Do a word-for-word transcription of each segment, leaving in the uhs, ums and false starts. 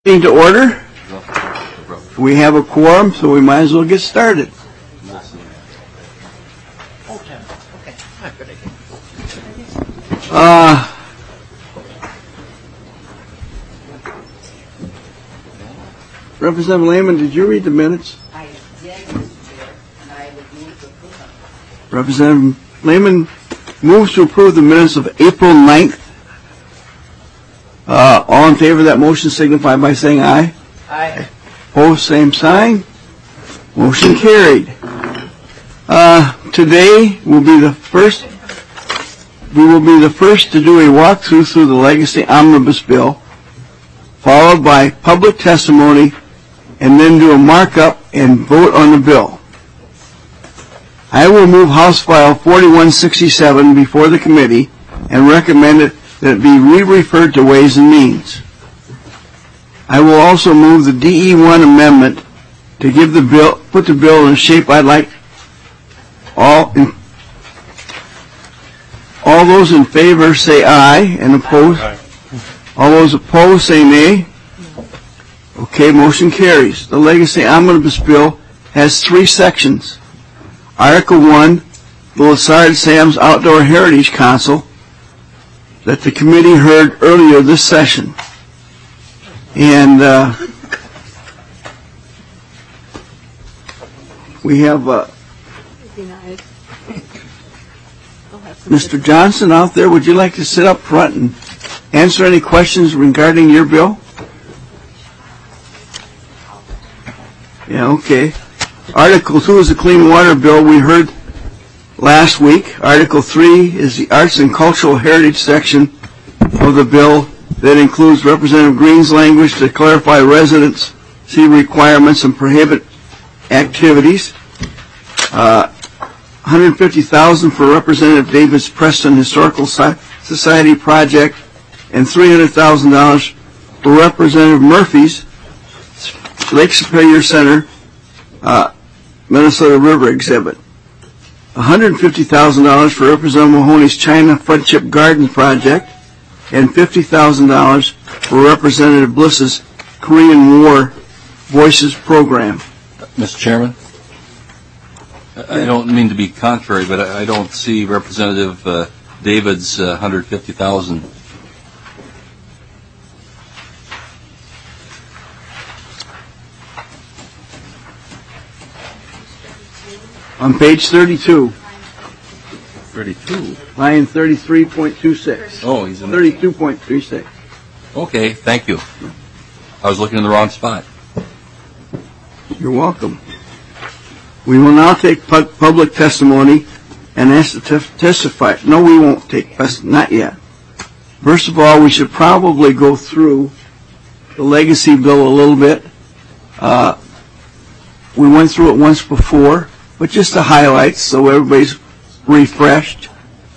To order. We have a quorum, so we might as well get started. Uh, Representative Lehman, did you read the minutes? I did, Mister Chair, and I would move to approve them. Representative Lehman moves to approve the minutes of April ninth. Uh, all in favor of that motion signify by saying aye. Aye. Opposed, same sign. Motion carried. Uh, today will be the first, we will be the first to do a walkthrough through the Legacy Omnibus Bill, followed by public testimony, and then do a markup and vote on the bill. I will move House File forty-one sixty-seven before the committee and recommend it that it be re-referred to Ways and Means. I will also move the D E one amendment to give the bill, put the bill in a shape I'd like. All in, all those in favor say aye, and opposed. Aye. All those opposed say nay. Okay, motion carries. The Legacy Omnibus Bill has three sections. Article one, the Lassard Sam's Outdoor Heritage Council, that the committee heard earlier this session. And uh, we have uh, Mister Johnson out there. Would you like to sit up front and answer any questions regarding your bill? Yeah, okay. Article two is the Clean Water Bill we heard last week. Article three is the Arts and Cultural Heritage section of the bill that includes Representative Green's language to clarify residency requirements and prohibit activities. Uh, one hundred fifty thousand dollars for Representative Davis Preston Historical Society project and three hundred thousand dollars for Representative Murphy's Lake Superior Center uh, Minnesota River exhibit. one hundred fifty thousand dollars for Representative Mahoney's China Friendship Gardens project, and fifty thousand dollars for Representative Bliss's Korean War Voices program. Mister Chairman, I don't mean to be contrary, but I don't see Representative uh, David's uh, one hundred fifty thousand dollars. On page thirty-two. thirty-two? Line thirty-three point two six. Oh, he's in thirty-two point three six. Okay, thank you. I was looking in the wrong spot. You're welcome. We will now take pu- public testimony and ask to te- testify. No, we won't take, not yet. First of all, we should probably go through the legacy bill a little bit. Uh, we went through it once before, but just the highlights so everybody's refreshed.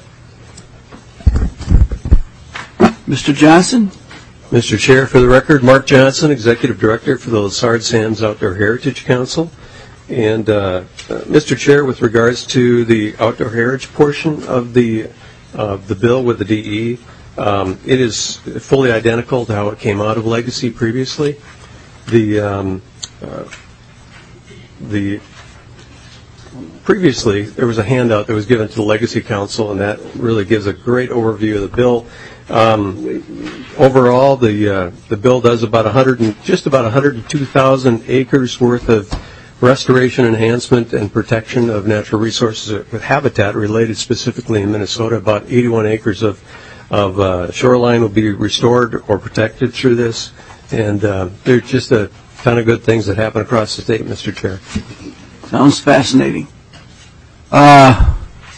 Mister Johnson? Mister Chair, for the record, Mark Johnson, Executive Director for the Lassard Sam's Outdoor Heritage Council. And uh, uh, Mister Chair, with regards to the outdoor heritage portion of the uh, the bill with the D E, um, it is fully identical to how it came out of Legacy previously. The um, uh, the previously there was a handout that was given to the Legacy Council, and that really gives a great overview of the bill. Um, overall, the uh, the bill does about one hundred and, just about one hundred two thousand acres worth of restoration, enhancement, and protection of natural resources with habitat related specifically in Minnesota. About eighty-one acres of of uh, shoreline will be restored or protected through this, and uh, there's just a ton of good things that happen across the state, Mister Chair. Sounds fascinating. Uh,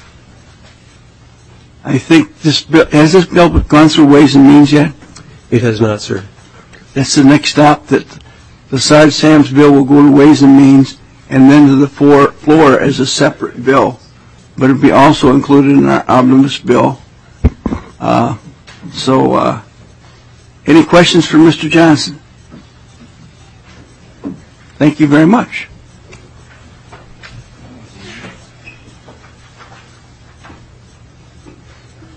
I think this bill, has this bill gone through Ways and Means yet? It has not, sir. That's the next stop, that the Lassard Sam's bill will go to Ways and Means and then to the floor, floor as a separate bill. But it'll be also included in our omnibus bill. Uh, so, uh, any questions for Mister Johnson? Thank you very much.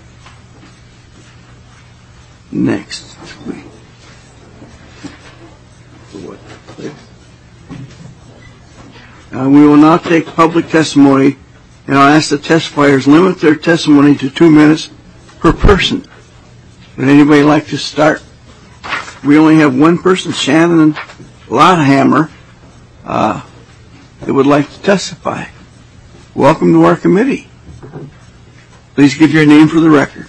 Next. Uh, we will now take public testimony, and I'll ask the testifiers limit their testimony to two minutes per person. Would anybody like to start? We only have one person, Shannon Lothammer, uh, that would like to testify. Welcome to our committee. Please give your name for the record.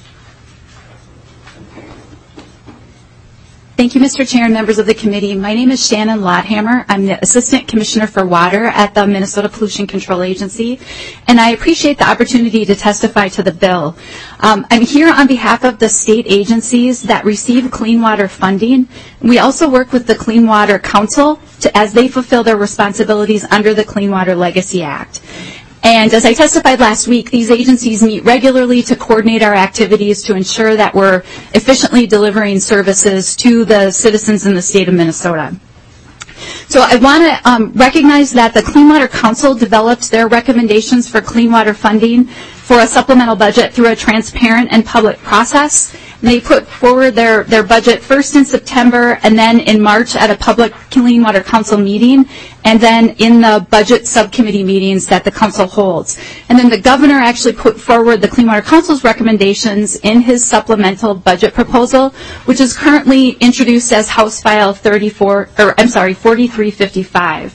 Thank you, Mister Chair and members of the committee. My name is Shannon Lothammer. I'm the Assistant Commissioner for Water at the Minnesota Pollution Control Agency, and I appreciate the opportunity to testify to the bill. Um, I'm here on behalf of the state agencies that receive clean water funding. We also work with the Clean Water Council to, as they fulfill their responsibilities under the Clean Water Legacy Act. And as I testified last week, these agencies meet regularly to coordinate our activities to ensure that we're efficiently delivering services to the citizens in the state of Minnesota. So I want to um, recognize that the Clean Water Council developed their recommendations for clean water funding for a supplemental budget through a transparent and public process. And they put forward their, their budget first in September and then in March at a public Clean Water Council meeting, and then in the budget subcommittee meetings that the council holds. And then the governor actually put forward the Clean Water Council's recommendations in his supplemental budget proposal, which is currently introduced as House File thirty-four, or I'm sorry, forty-three fifty-five.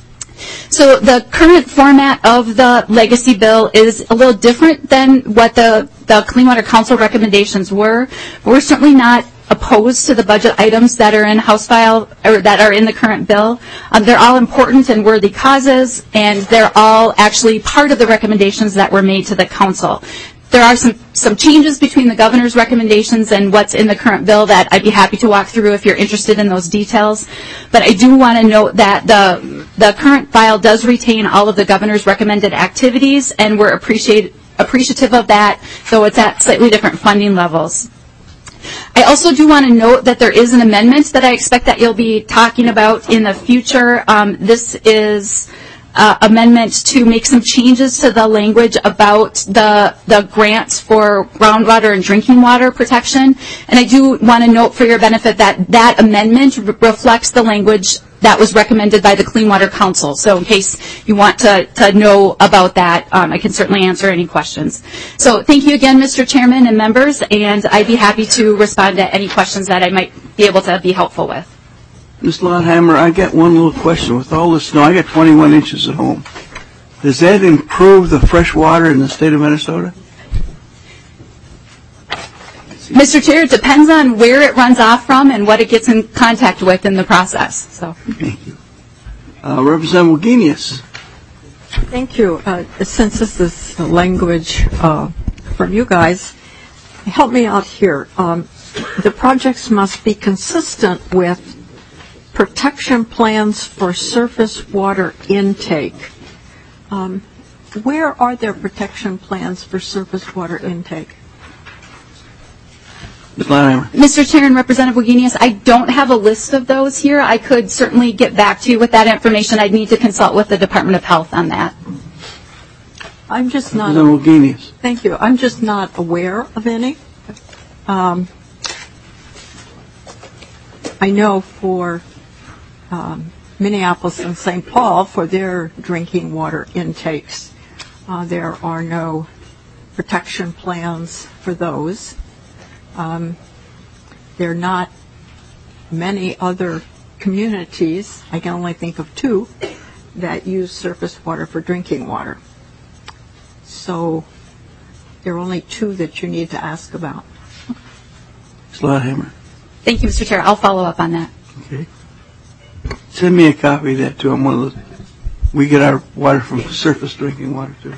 So the current format of the legacy bill is a little different than what the, the Clean Water Council recommendations were. We're certainly not opposed to the budget items that are in House File, or that are in the current bill. Um, they're all important and worthy causes, and they're all actually part of the recommendations that were made to the council. There are some, some changes between the governor's recommendations and what's in the current bill that I'd be happy to walk through if you're interested in those details. But I do want to note that the, the current file does retain all of the governor's recommended activities, and we're appreciate, appreciative of that, though it's at slightly different funding levels. I also do want to note that there is an amendment that I expect that you'll be talking about in the future. Um, this is Uh, amendment to make some changes to the language about the the grants for groundwater and drinking water protection. And I do want to note for your benefit that that amendment re- reflects the language that was recommended by the Clean Water Council. So in case you want to, to know about that, um, I can certainly answer any questions. So thank you again, Mister Chairman and members, and I'd be happy to respond to any questions that I might be able to be helpful with. Miz Lothammer, I got one little question. With all this snow, I got twenty-one inches at home. Does that improve the fresh water in the state of Minnesota? Mister Chair, it depends on where it runs off from and what it gets in contact with in the process. So, thank you. Uh, Representative Wagenius. Thank you. Uh, since this is the language uh, from you guys, help me out here. Um, the projects must be consistent with protection plans for surface water intake. Um, where are there protection plans for surface water intake? Mister Chair and Representative Wagenius, I don't have a list of those here. I could certainly get back to you with that information. I'd need to consult with the Department of Health on that. I'm just not. Representative Wagenius. Thank you. I'm just not aware of any. Um, I know for Um, Minneapolis and Saint Paul, for their drinking water intakes, uh, there are no protection plans for those. Um, there are not many other communities, I can only think of two, that use surface water for drinking water. So there are only two that you need to ask about. Miz Lothammer. Thank you, Mister Chair. I'll follow up on that. Okay. Send me a copy of that, too. I'm one of the, we get our water from surface drinking water, too.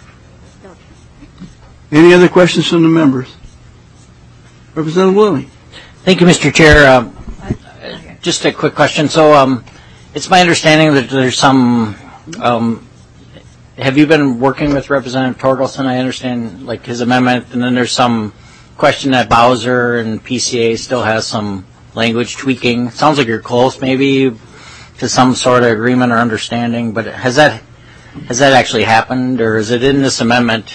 Any other questions from the members? Representative Willie. Thank you, Mister Chair. Uh, just a quick question. So um, it's my understanding that there's some, um, have you been working with Representative Torkelson? I understand, like, his amendment, and then there's some question that Bowser and P C A still has some language tweaking. Sounds like you're close, maybe, to some sort of agreement or understanding, but has that has that actually happened, or is it in this amendment?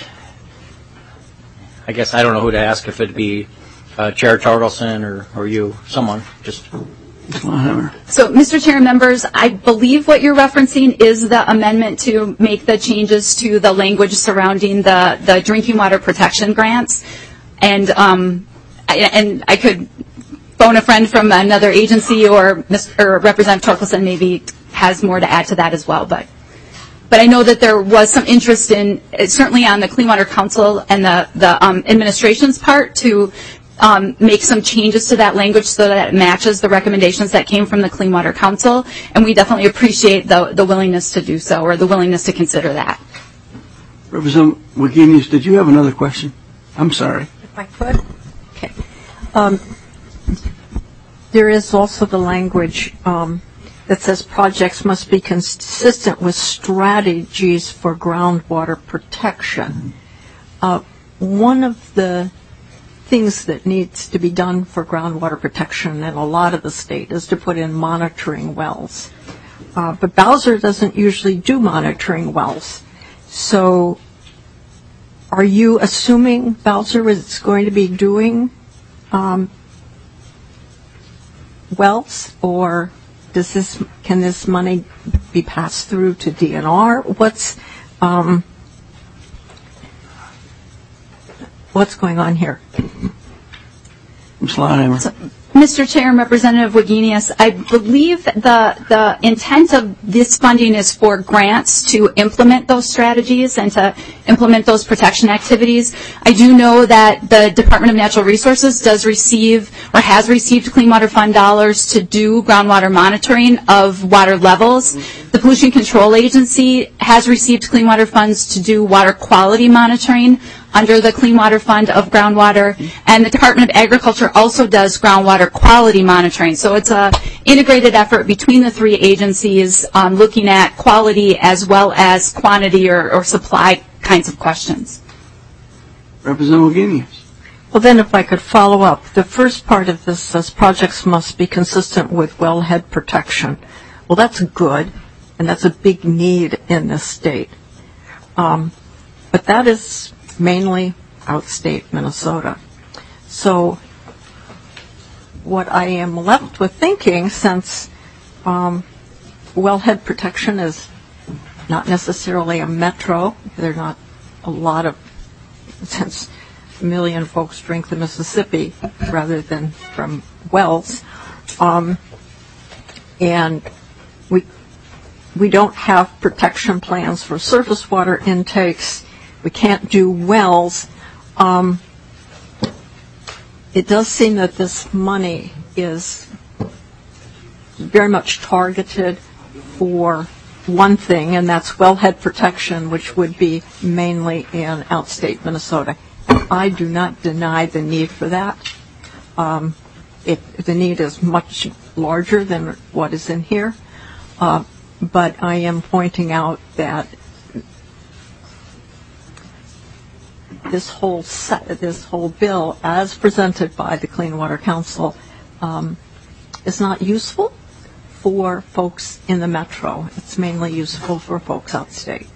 I guess I don't know who to ask, if it'd be uh, Chair Torkelson or, or you, someone. Just Miz Lothammer. So, Mister Chair and members, I believe what you're referencing is the amendment to make the changes to the language surrounding the, the drinking water protection grants. And, um, I, and I could phone a friend from another agency, or, or Representative Torkelson maybe has more to add to that as well. But, but I know that there was some interest in, certainly on the Clean Water Council and the, the um, administration's part, to Um, make some changes to that language so that it matches the recommendations that came from the Clean Water Council, and we definitely appreciate the, the willingness to do so, or the willingness to consider that. Representative Wagenius, did you have another question? I'm sorry. If I could? Okay. Um, there is also the language um, that says projects must be consistent with strategies for groundwater protection. Uh, one of the things that needs to be done for groundwater protection in a lot of the state is to put in monitoring wells. Uh, but Bowser doesn't usually do monitoring wells. So are you assuming Bowser is going to be doing um, wells, or does this, can this money be passed through to D N R? What's um, what's going on here? Miz Lothammer. So, Mister Chair and Representative Wagenius, I believe the, the intent of this funding is for grants to implement those strategies and to implement those protection activities. I do know that the Department of Natural Resources does receive or has received Clean Water Fund dollars to do groundwater monitoring of water levels. The Pollution Control Agency has received Clean Water funds to do water quality monitoring under the Clean Water Fund of groundwater, and the Department of Agriculture also does groundwater quality monitoring. So it's an integrated effort between the three agencies um, looking at quality as well as quantity or, or supply kinds of questions. Representative Wagenius. Well, then if I could follow up, the first part of this says projects must be consistent with wellhead protection. Well, that's good, and that's a big need in this state. Um, but that is mainly outstate Minnesota. So what I am left with thinking, since um, wellhead protection is not necessarily a metro, there are not a lot of, since a million folks drink the Mississippi rather than from wells, um, and we we don't have protection plans for surface water intakes. We can't do wells. Um, it does seem that this money is very much targeted for one thing, and that's wellhead protection, which would be mainly in outstate Minnesota. I do not deny the need for that. Um, it, the need is much larger than what is in here, uh, but I am pointing out that this whole set, this whole bill, as presented by the Clean Water Council, um, is not useful for folks in the metro. It's mainly useful for folks outstate.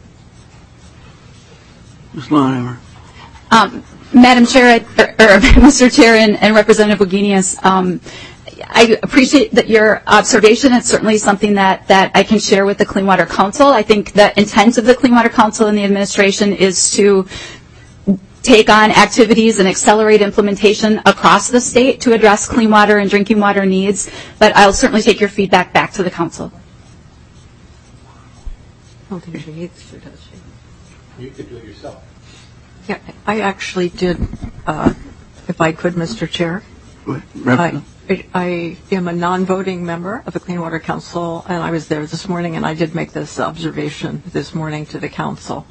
Miz Lothammer. Um, Madam Chair, or, or Mister Chair and, and Representative Wagenius, um, I appreciate that your observation. It's certainly something that, that I can share with the Clean Water Council. I think the intent of the Clean Water Council and the administration is to take on activities and accelerate implementation across the state to address clean water and drinking water needs, but I'll certainly take your feedback back to the council. I don't think she needs to, does she? You could do it yourself. Yeah, I actually did, uh, if I could, Mister Chair. I, I am a non-voting member of the Clean Water Council, and I was there this morning, and I did make this observation this morning to the council.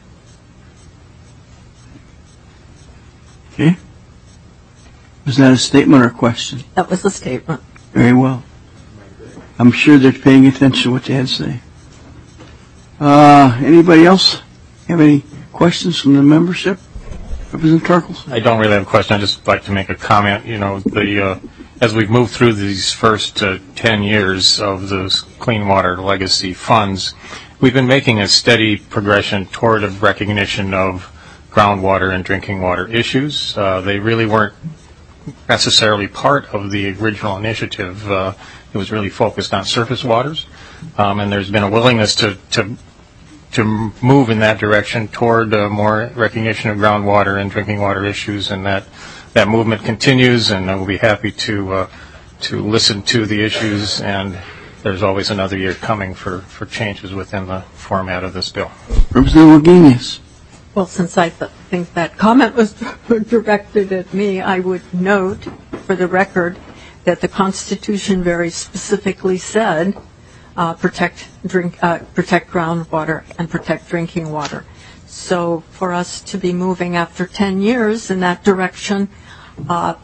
Okay. Was that a statement or a question? That was a statement. Very well. I'm sure they're paying attention to what you had to say. Uh, anybody else have any questions from the membership? Representative Torkelson? I don't really have a question. I'd just like to make a comment. You know, the uh, as we've moved through these first uh, ten years of those Clean Water Legacy funds, we've been making a steady progression toward a recognition of groundwater and drinking water issues. Uh, they really weren't necessarily part of the original initiative. Uh, it was really focused on surface waters, um, and there's been a willingness to, to to move in that direction toward uh, more recognition of groundwater and drinking water issues, and that that movement continues, and I will be happy to uh, to listen to the issues, and there's always another year coming for, for changes within the format of this bill. Representative Wagenius. Well, since I th- think that comment was directed at me, I would note for the record that the Constitution very specifically said uh, protect drink, uh, protect groundwater and protect drinking water. So for us to be moving after ten years in that direction uh,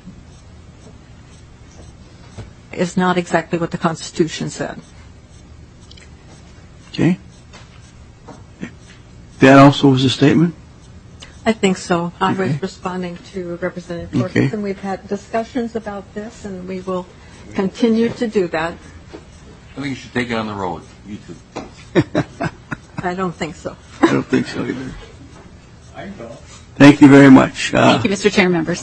is not exactly what the Constitution said. Okay. That also was a statement? I think so. I Okay. was responding to Representative Okay. Torkelson. We've had discussions about this, and we will continue to do that. I think you should take it on the road. You too. I don't think so. I don't think so either. Thank you very much. Uh, Thank you, Mister Chair, members.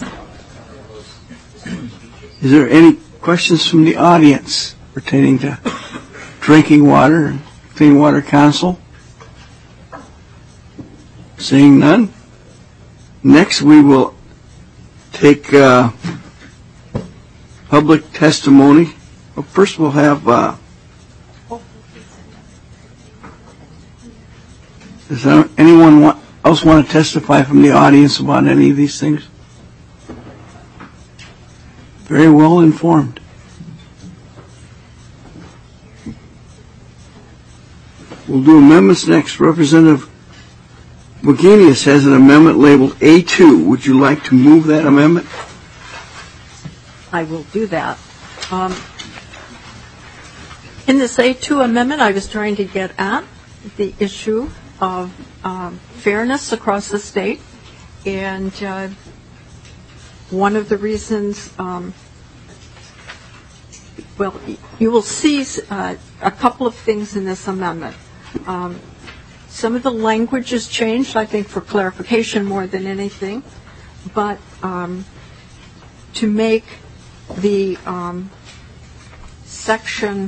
Is there any questions from the audience pertaining to drinking water and Clean Water Council? Seeing none. Next, we will take uh, public testimony. Well, first, we'll have. Uh, does there- anyone want, else want to testify from the audience about any of these things? Very well informed. We'll do amendments next. Representative Wagenius has an amendment labeled A two. Would you like to move that amendment? I will do that. Um, in this A two amendment, I was trying to get at the issue of um, fairness across the state, and uh, one of the reasons, um, well, you will see uh, a couple of things in this amendment. Um, some of the language has changed, I think, for clarification more than anything, but um, to make the um, section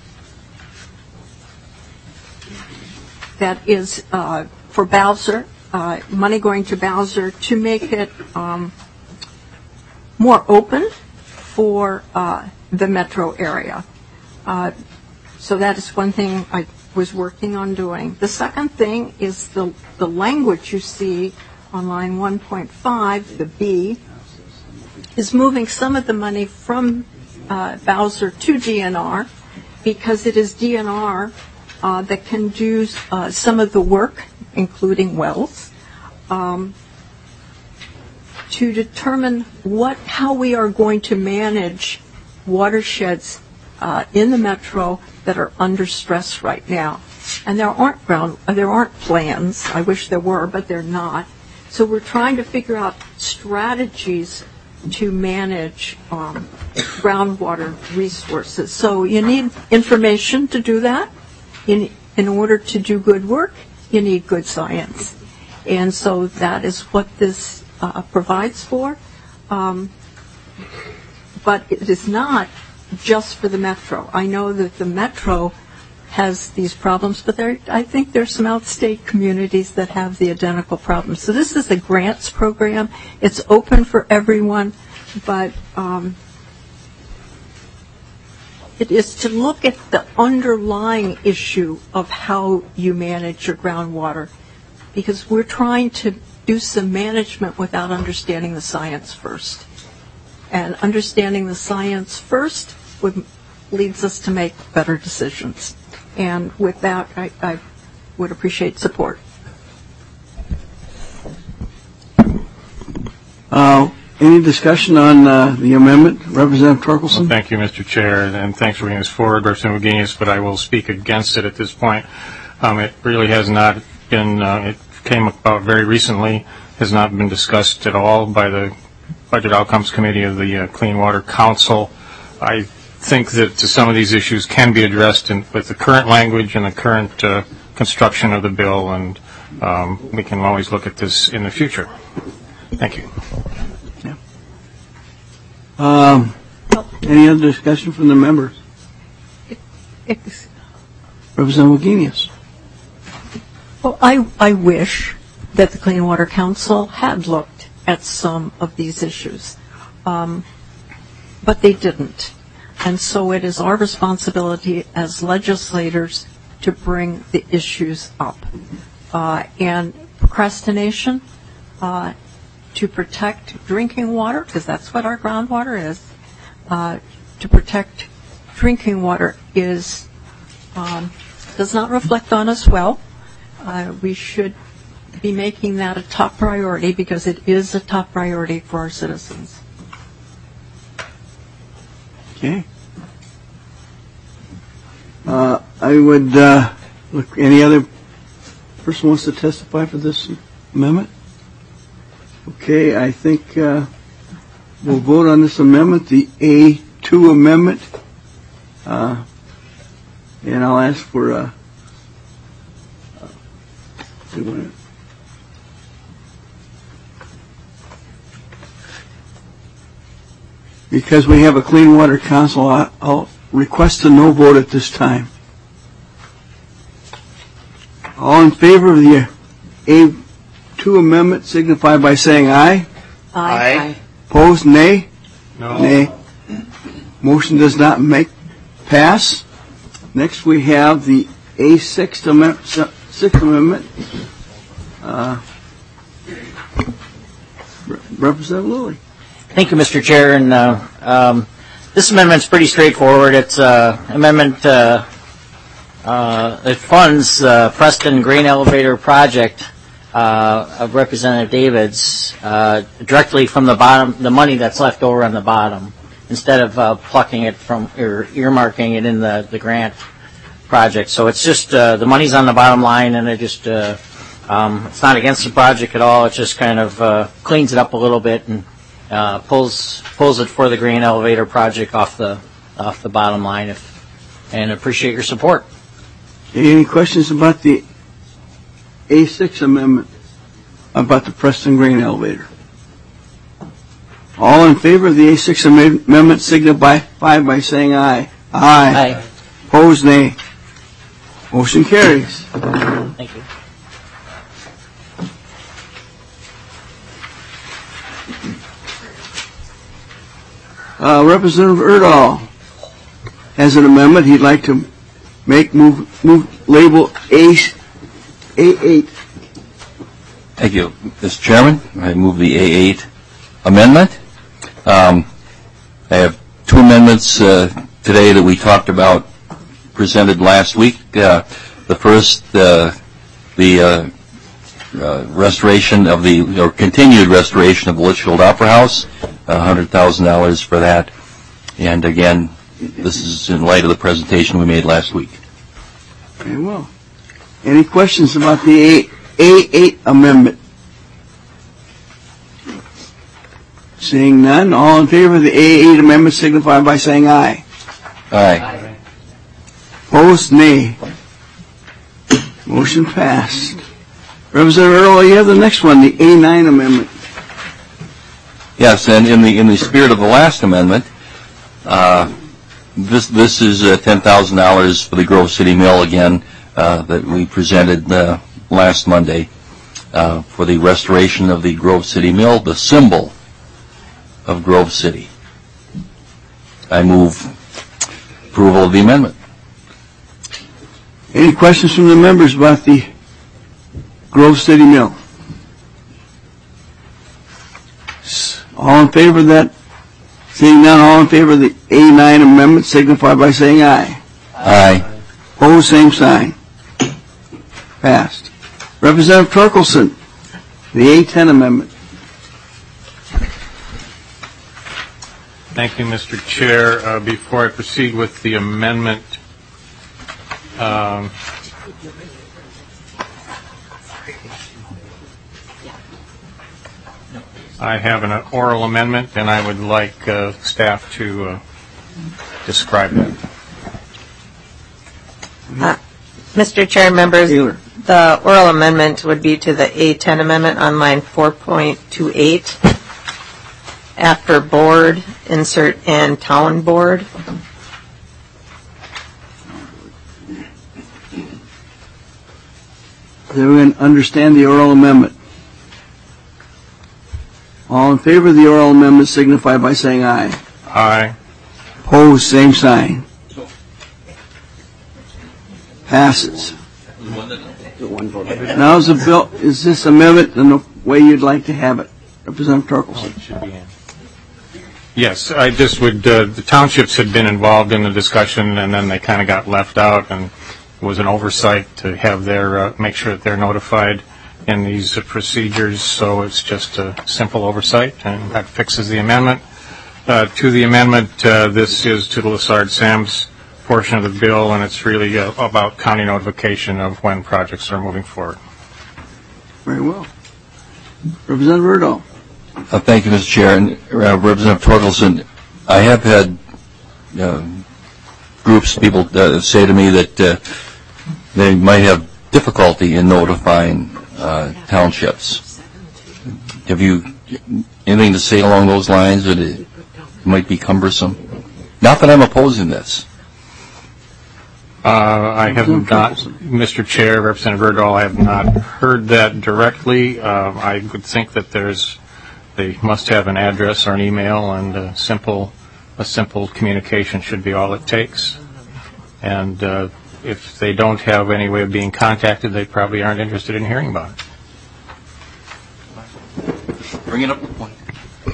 that is uh, for Bowser, uh, money going to Bowser, to make it um, more open for uh, the metro area. Uh, so that is one thing I was working on doing. The second thing is the, the language you see on line one point five, the B, is moving some of the money from uh, Bowser to D N R, because it is D N R uh, that can do uh, some of the work, including wells, um, to determine what, how we are going to manage watersheds uh, in the metro that are under stress right now. And there aren't ground, there aren't plans. I wish there were, but they're not. So we're trying to figure out strategies to manage um, groundwater resources. So you need information to do that. In, in order to do good work, you need good science. And so that is what this uh, provides for. Um, but it is not just for the metro. I know that the metro has these problems, but there, I think there's some outstate communities that have the identical problems. So this is a grants program. It's open for everyone, but um, it is to look at the underlying issue of how you manage your groundwater, because we're trying to do some management without understanding the science first. And understanding the science first would, leads us to make better decisions. And with that, I, I would appreciate support. Uh, any discussion on uh, the amendment? Representative Torkelson? Well, thank you, Mister Chair, and thanks for bringing this forward, Representative Wagenius, but I will speak against it at this point. Um, it really has not been, uh, it came about very recently, has not been discussed at all by the Budget Outcomes Committee of the uh, Clean Water Council. I think that some of these issues can be addressed in, with the current language and the current uh, construction of the bill, and um, we can always look at this in the future. Thank you. Yeah. Um, any other discussion from the members? Ex- Representative Wagenius. Well, I, I wish that the Clean Water Council had looked at some of these issues, um, but they didn't. And so it is our responsibility as legislators to bring the issues up. Uh, and procrastination uh, to protect drinking water, because that's what our groundwater is, uh, to protect drinking water is um, does not reflect on us well. Uh, we should be making that a top priority because it is a top priority for our citizens. Okay. Uh, I would uh, look. Any other person wants to testify for this amendment? Okay, I think uh, we'll vote on this amendment, the A two amendment, uh, and I'll ask for a. Uh, because we have a Clean Water Council, I'll request a no vote at this time. All in favor of the A two amendment signify by saying aye. Aye. Opposed, nay? No. Nay. Motion does not make pass. Next we have the A six amendment. Sixth Amendment. Uh, Representative Lilly. Thank you, Mister Chair. And uh, um, this amendment's pretty straightforward. It's an uh, amendment uh, uh, that funds uh, Preston Grain Elevator project uh, of Representative Davids uh, directly from the bottom, the money that's left over on the bottom, instead of uh, plucking it from or earmarking it in the, the grant project. So it's just uh, the money's on the bottom line, and it just uh, um, it's not against the project at all. It just kind of uh, cleans it up a little bit and uh, pulls pulls it for the grain elevator project off the off the bottom line. If and appreciate your support. Any questions about the A six amendment about the Preston Grain Elevator? All in favor of the A six amendment signify by saying aye. Aye. Aye. Opposed, nay. Motion carries. Thank you. Uh, Representative Erdahl has an amendment he'd like to make move move label A eight. Thank you, Mister Chairman. I move the A eight amendment. Um, I have two amendments uh, today that we talked about, presented last week. Uh, the first, uh, the uh, uh, restoration of the, or continued restoration of the Litchfield Opera House, one hundred thousand dollars for that. And again, this is in light of the presentation we made last week. Very well. Any questions about the A eight amendment? Seeing none, all in favor of the A eight amendment signify by saying aye. Aye. Aye. Opposed, nay. Motion passed. Representative Earl, you have the next one, the A nine amendment. Yes, and in the in the spirit of the last amendment, uh, this this is uh, ten thousand dollars for the Grove City Mill again uh, that we presented uh, last Monday uh, for the restoration of the Grove City Mill, the symbol of Grove City. I move approval of the amendment. Any questions from the members about the Grove City Mill? All in favor of that? Seeing none, all in favor of the A nine amendment signify by saying aye. Aye. Opposed, same sign. Passed. Representative Torkelson, the A ten amendment. Thank you, Mister Chair. Uh, before I proceed with the amendment, um, I have an oral amendment, and I would like uh, staff to uh, describe that. Uh, Mister Chair, members, Taylor. the oral amendment would be to the A ten amendment on line four point two eight. After board, insert in town board. Does everyone understand the oral amendment? All in favor of the oral amendment signify by saying aye. Aye. Opposed, same sign. Passes. Now is the bill, is this amendment in the way you'd like to have it? Representative Torkelson. Yes, I just would, uh, the townships had been involved in the discussion and then they kind of got left out, and it was an oversight to have their, uh, make sure that they're notified in these uh, procedures, so it's just a simple oversight, and that fixes the amendment. Uh, to the amendment, uh, this is to the Lessard-Sams portion of the bill, and it's really uh, about county notification of when projects are moving forward. Very well. Representative Erdahl. Uh, thank you, Mister Chair. And uh, Representative Torkelson, I have had uh, groups, people uh, say to me that uh, they might have difficulty in notifying uh, townships. Have you anything to say along those lines that it might be cumbersome? Not that I'm opposing this. Uh, I have not, Mister Chair, Representative Erdahl, I have not heard that directly. Uh, I would think that there's, they must have an address or an email, and a simple, a simple communication should be all it takes. And uh, if they don't have any way of being contacted, they probably aren't interested in hearing about it. Bring it up to the point.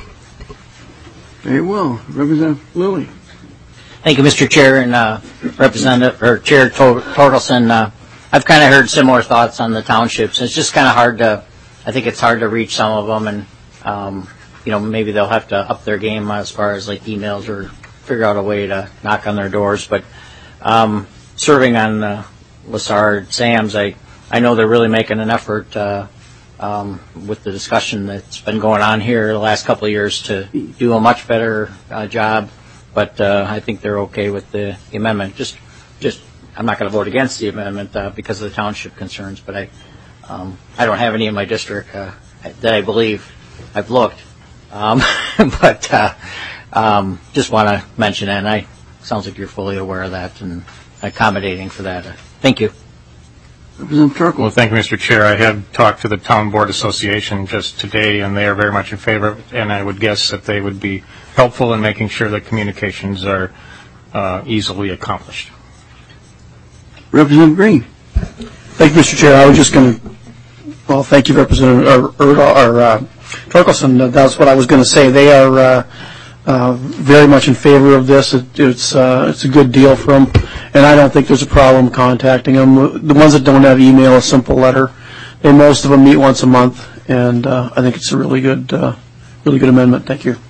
Very well. Representative Lilly. Thank you, Mister Chair, and uh, Representative or Chair Tor- Torkelson. Uh, I've kind of heard similar thoughts on the townships. It's just kind of hard to, I think it's hard to reach some of them, and um, you know, maybe they'll have to up their game as far as like emails or figure out a way to knock on their doors. But um, serving on uh, Lessard-Sams, I I know they're really making an effort uh, um, with the discussion that's been going on here the last couple of years to do a much better uh, job. But uh, I think they're okay with the amendment. Just, just, I'm not going to vote against the amendment uh, because of the township concerns. But I, um, I don't have any in my district uh, that I believe. I've looked, um, but uh, um, just want to mention that. And I sounds like you're fully aware of that and accommodating for that. Uh, thank you. Representative Turkle. Well, thank you, Mister Chair. I had talked to the Town Board Association just today, and they are very much in favor of it, and I would guess that they would be helpful in making sure that communications are uh, easily accomplished. Representative Green. Thank you, Mister Chair. I was just going to, well, thank you, Representative Erdahl, or uh, Torkelson. That's what I was going to say. They are uh, uh, very much in favor of this. It, it's uh, it's a good deal for them, and I don't think there's a problem contacting them. The ones that don't have email, a simple letter, and most of them meet once a month, and uh, I think it's a really good, uh, really good amendment. Thank you.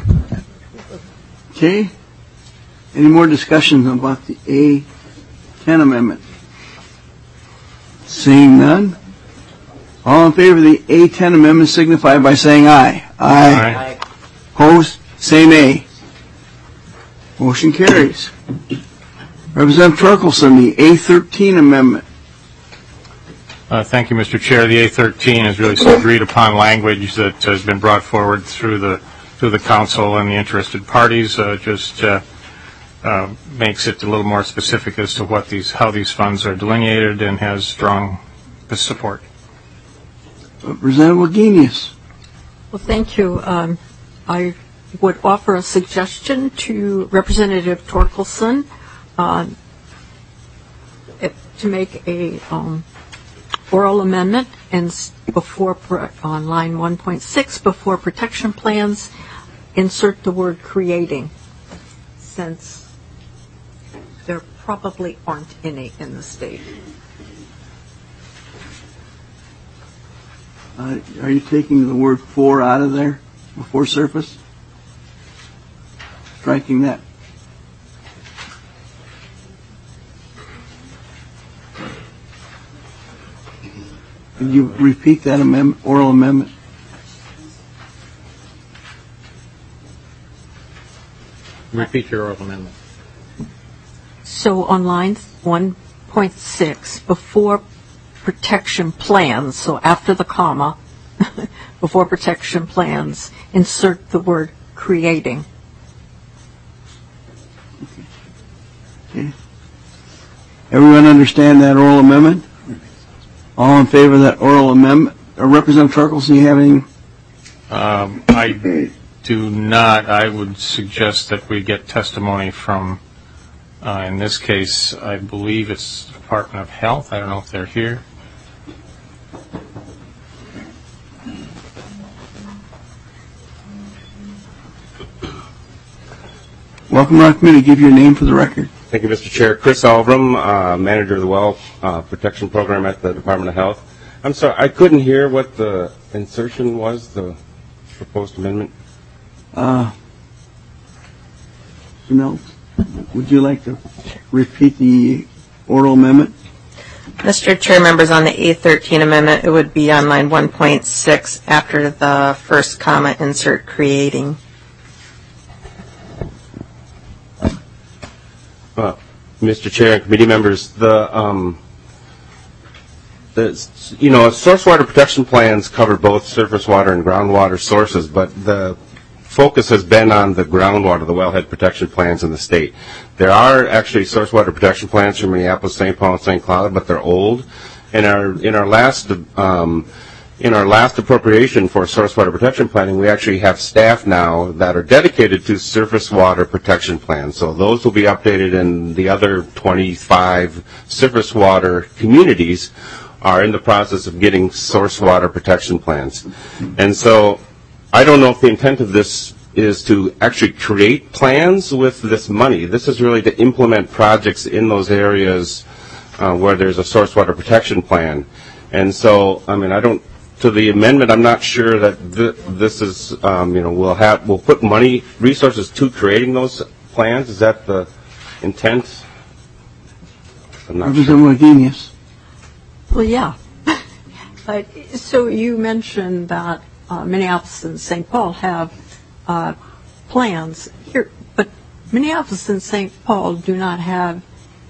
Okay. Any more discussion about the A ten amendment? Seeing none. All in favor of the A ten amendment signify by saying aye. Aye. Aye. Opposed? Say nay. Motion carries. Representative Torkelson, the A thirteen amendment. Uh, thank you, Mister Chair. The A thirteen is really some agreed upon language that has been brought forward through the through the council and the interested parties. Uh, just uh, uh, makes it a little more specific as to what these how these funds are delineated, and has strong support. Representative Wagenius. Well, thank you. Um, I would offer a suggestion to Representative Torkelson uh, if, to make a um, oral amendment and before on line one point six, before protection plans, insert the word creating, since there probably aren't any in the state. Uh, are you taking the word for out of there, before surface? Striking that. Can you repeat that amendment, oral amendment? Repeat your oral amendment. So on line one point six, before protection plans, so after the comma, before protection plans, insert the word creating. Okay. Everyone understand that oral amendment? All in favor of that oral amendment? Uh, Representative Torkelson, you have anything? Um, I do not. I would suggest that we get testimony from, uh, in this case, I believe it's the Department of Health. I don't know if they're here. Welcome to our committee. Give your name for the record. Thank you, Mister Chair. Chris Alvram, uh, manager of the Well uh, Protection Program at the Department of Health. I'm sorry, I couldn't hear what the insertion was, the proposed amendment. Uh, no. Would you like to repeat the oral amendment? Mister Chair, members, on the A thirteen amendment, it would be on line one point six after the first comma, insert creating. Uh, Mister Chair and committee members, the, um, the, you know, source water protection plans cover both surface water and groundwater sources, but the focus has been on the groundwater, the wellhead protection plans in the state. There are actually source water protection plans for Minneapolis, Saint Paul, and Saint Cloud, but they're old. In our in our last um, in our last appropriation for source water protection planning, we actually have staff now that are dedicated to surface water protection plans. So those will be updated, and the other twenty-five surface water communities are in the process of getting source water protection plans. And so I don't know if the intent of this is to actually create plans with this money. This is really to implement projects in those areas uh, where there's a source water protection plan. And so, I mean, I don't, to the amendment, I'm not sure that th this is, um, you know, we'll have, we'll put money, resources to creating those plans. Is that the intent? I'm not sure. Representative Wagenius. Well, yeah. uh, so you mentioned that uh, Minneapolis and Saint Paul have uh, plans here, but Minneapolis and Saint Paul do not have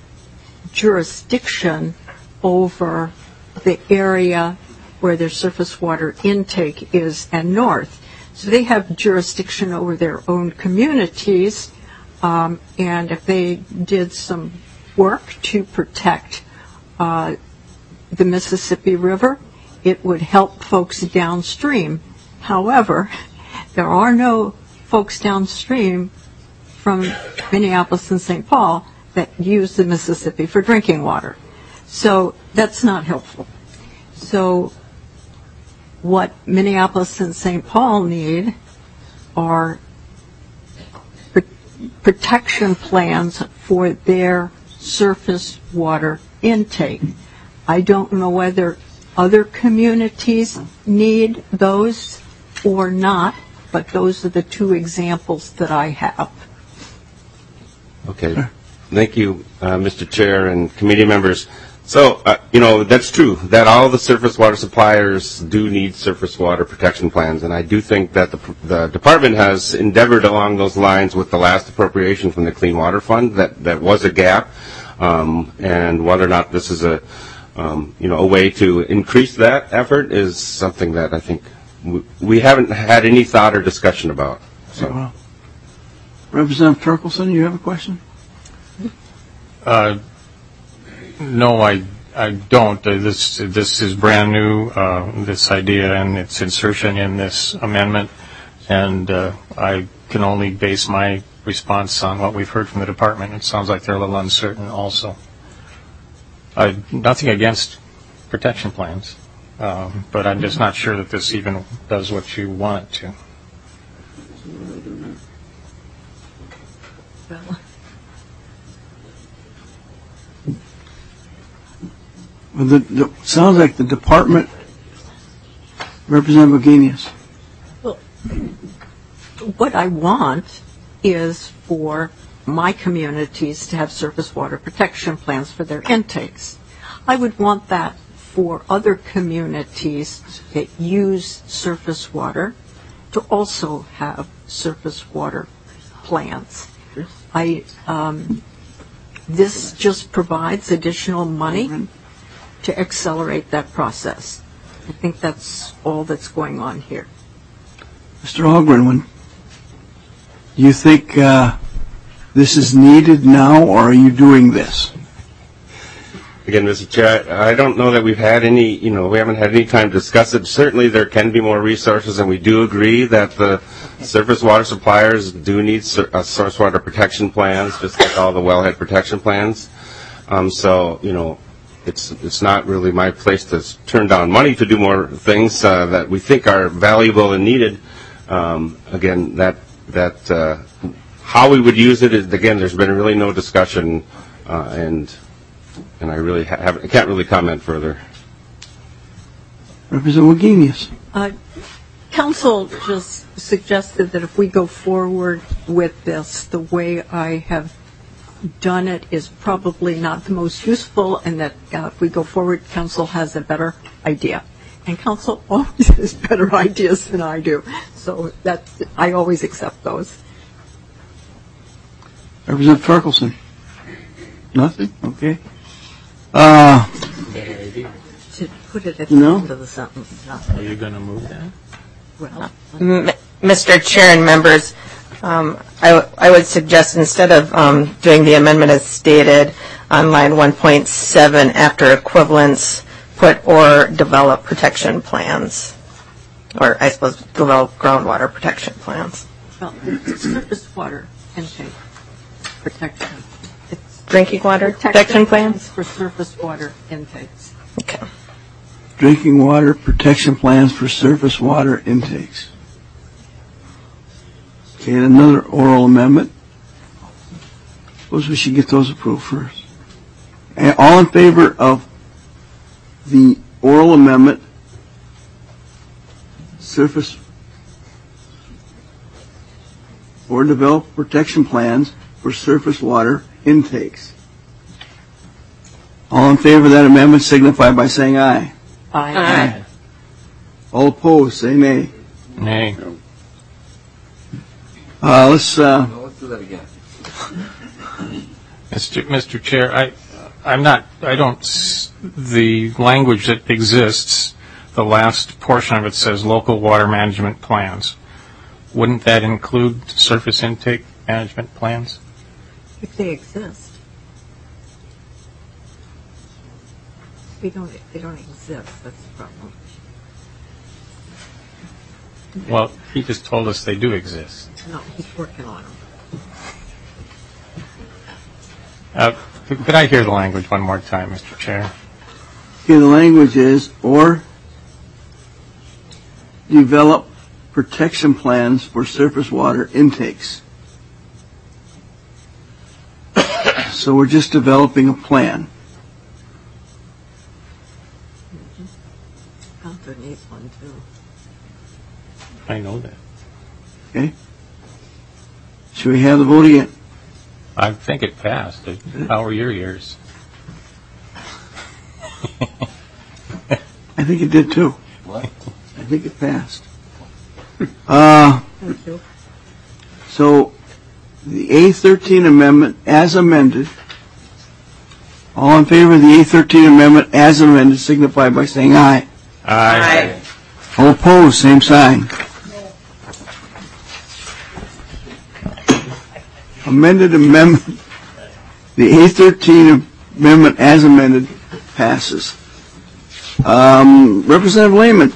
jurisdiction over the area where their surface water intake is and north. So they have jurisdiction over their own communities, um, and if they did some work to protect uh, the Mississippi River, it would help folks downstream. However, there are no folks downstream from Minneapolis and Saint Paul that use the Mississippi for drinking water. So that's not helpful. So what Minneapolis and Saint Paul need are pr protection plans for their surface water intake. I don't know whether other communities need those or not, but those are the two examples that I have. Okay. Thank you, uh, Mister Chair and committee members. So, uh, you know, that's true, that all the surface water suppliers do need surface water protection plans, and I do think that the, the department has endeavored along those lines with the last appropriation from the Clean Water Fund. That, that was a gap, um, and whether or not this is a, um, you know, a way to increase that effort is something that I think we, we haven't had any thought or discussion about. So. Well, Representative Torkelson, you have a question? Uh, no, I I don't. Uh, this this is brand new. Uh, this idea and its insertion in this amendment, and uh, I can only base my response on what we've heard from the department. It sounds like they're a little uncertain, also. Uh, nothing against protection plans, um, but I'm just not sure that this even does what you want it to. Well, the, the, sounds like the department, Representative Wagenius. Well, what I want is for my communities to have surface water protection plans for their intakes. I would want that for other communities that use surface water to also have surface water plans. I, um, this just provides additional money to accelerate that process. I think that's all that's going on here. Mister Algren, when do you think uh, this is needed now, or are you doing this? Again, Mister Chair, I I don't know that we've had any, you know, we haven't had any time to discuss it. Certainly there can be more resources, and we do agree that the surface water suppliers do need sur- uh, source water protection plans, just like all the wellhead protection plans. Um, so, you know, it's it's not really my place to s- turn down money to do more things uh, that we think are valuable and needed. Um, again, that that uh, how we would use it is, again, there's been really no discussion, uh, and and I really ha- have, I can't really comment further. Representative Wagenius. Uh, Council just suggested that if we go forward with this, the way I have done it is probably not the most useful, and that uh, if we go forward, Council has a better idea. And Council always has better ideas than I do, so that's, I always accept those. Representative Torkelson. Nothing? Okay. Uh, Should put it at the No. end of the sentence. Are you going to move that? Well, M- Mister Chair and members, um, I, w- I would suggest instead of um, doing the amendment as stated on line one point seven after equivalence, put or develop protection plans, or I suppose develop groundwater protection plans. well, it's surface water intake protection. It's Drinking water protection plans? for surface water intakes. Okay. drinking water protection plans for surface water intakes. Okay, and another oral amendment. Suppose we should get those approved first. And all in favor of the oral amendment, surface or develop protection plans for surface water intakes. All in favor of that amendment signify by saying aye. Aye. Aye. All opposed, say nay. Nay. Uh, let's, uh, Let's do that again. Mister Mister Chair, I, I'm not, I don't, s- the language that exists, the last portion of it says local water management plans. Wouldn't that include surface intake management plans? If they exist. They don't, they don't exist, that's the problem. Well, he just told us they do exist. No, he's working on them. Uh, could could I hear the language one more time, Mister Chair? here the language is, or develop protection plans for surface water intakes. So we're just developing a plan. Counselor needs one too. I know that. Okay? Should we have the vote again? I think it passed. How are your ears? I think it did too. What? I think it passed. Uh, Thank you. so the A thirteen amendment as amended, all in favor of the A thirteen amendment as amended signify by saying aye. Aye. All opposed, same sign. Amended amendment, the A thirteen amendment as amended passes. Um, Representative Lehman.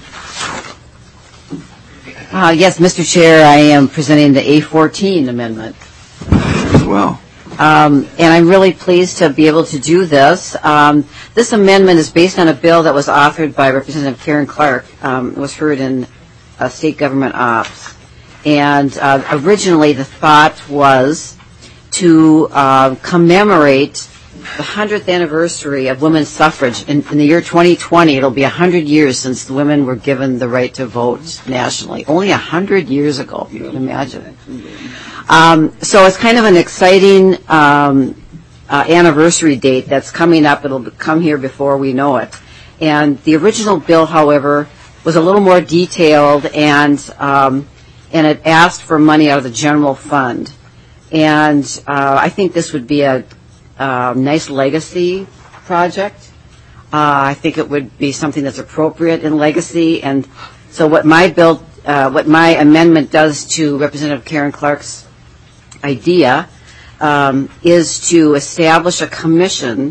Uh, yes, Mister Chair, I am presenting the A fourteen amendment. As well. Um, and I'm really pleased to be able to do this. Um, this amendment is based on a bill that was authored by Representative Karen Clark. Um, it was heard in uh, State Government Ops. And uh, originally the thought was to uh, commemorate the hundredth anniversary of women's suffrage. In, in the year twenty twenty, it'll be one hundred years since the women were given the right to vote nationally. Only one hundred years ago, if you can imagine. Um, so it's kind of an exciting um, uh, anniversary date that's coming up. It'll come here before we know it. And the original bill, however, was a little more detailed, and um, and it asked for money out of the general fund. And uh, I think this would be a, a nice legacy project. Uh, I think it would be something that's appropriate in legacy. And so what my bill, uh, what my amendment does to Representative Karen Clark's idea um, is to establish a commission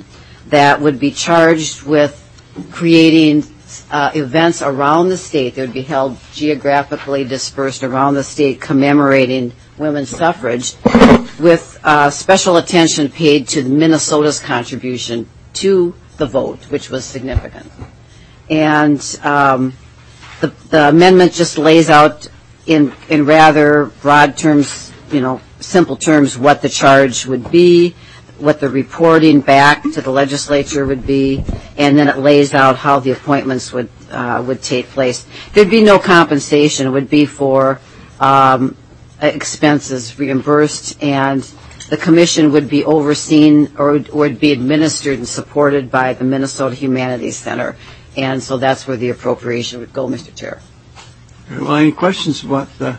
that would be charged with creating uh, events around the state that would be held geographically dispersed around the state commemorating women's suffrage, with uh, special attention paid to Minnesota's contribution to the vote, which was significant. And um, the, the amendment just lays out in, in rather broad terms, you know, simple terms, what the charge would be, what the reporting back to the legislature would be, and then it lays out how the appointments would uh, would take place. There'd be no compensation. It would be for um, expenses reimbursed, and the commission would be overseen or would be administered and supported by the Minnesota Humanities Center. And so that's where the appropriation would go, Mister Chair. Well, any questions about the,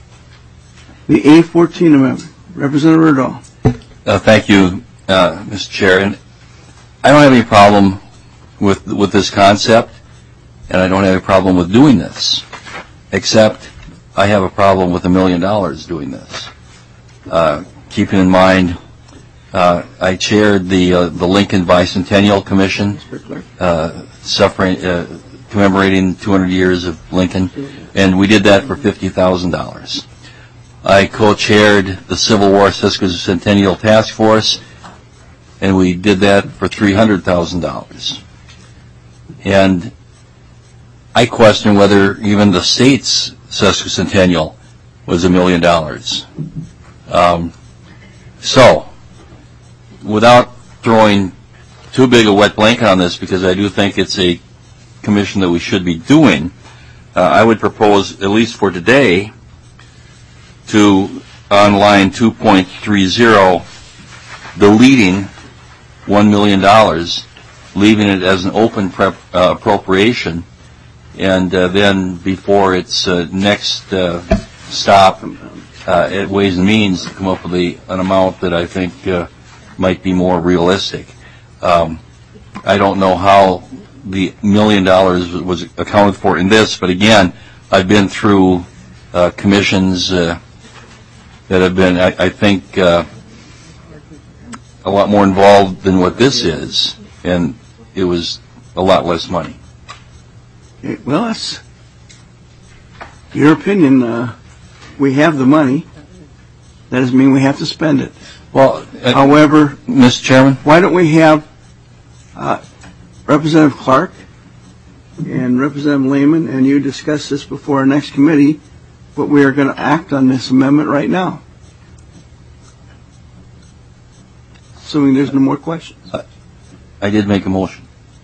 the A fourteen amendment? Representative Erdahl. Uh, thank you, uh, Mister Chair. And I don't have any problem with with this concept, and I don't have a problem with doing this, except I have a problem with a million dollars doing this. Uh, keeping in mind, uh, I chaired the uh, the Lincoln Bicentennial Commission, uh, suffering, uh, commemorating two hundred years of Lincoln, and we did that for fifty thousand dollars. I co-chaired the Civil War Sesquicentennial Task Force, and we did that for three hundred thousand dollars. And I question whether even the state's sesquicentennial was a million dollars. Um, so, without throwing too big a wet blanket on this, because I do think it's a commission that we should be doing, uh, I would propose, at least for today, to, on line two point three zero, deleting one million dollars, leaving it as an open prep, uh, appropriation, and uh, then before its uh, next uh, stop uh, at Ways and Means, to come up with a, an amount that I think uh, might be more realistic. Um, I don't know how the million dollars was accounted for in this, but again, I've been through uh, commissions uh, that have been, I, I think, uh, a lot more involved than what this is, and it was a lot less money. Okay, well, that's your opinion. Uh, we have the money. That doesn't mean we have to spend it. Well, uh, however, Mister Chairman, why don't we have uh, Representative Clark and Representative Lehman and you discuss this before our next committee, but we are going to act on this amendment right now. Assuming there's no more questions. I, I did make a motion.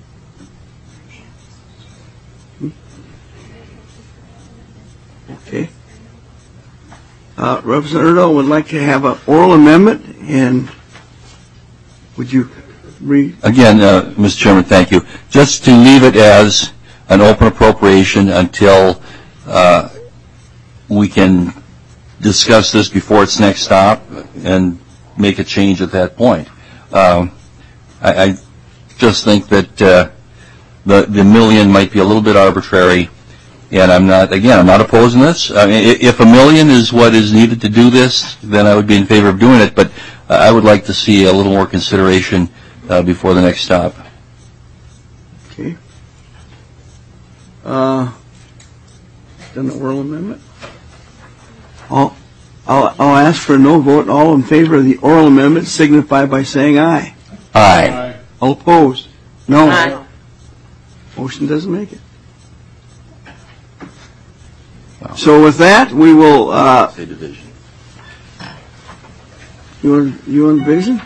Okay. Uh, Representative Erdahl would like to have an oral amendment, and would you read? Again, uh, Mister Chairman, thank you. Just to leave it as an open appropriation until uh, we can discuss this before its next stop and make a change at that point. Um, I, I just think that uh, the the million might be a little bit arbitrary, and I'm not. Again, I'm not opposing this. I mean, if a million is what is needed to do this, then I would be in favor of doing it. But uh, I would like to see a little more consideration uh, before the next stop. Okay. Uh, then the oral amendment. All. I'll, I'll ask for a no vote. All in favor of the oral amendment signify by saying aye. Aye. Aye. All opposed? No. Aye. Motion doesn't make it. Wow. So with that, we will. Uh, Say division. You want you want division?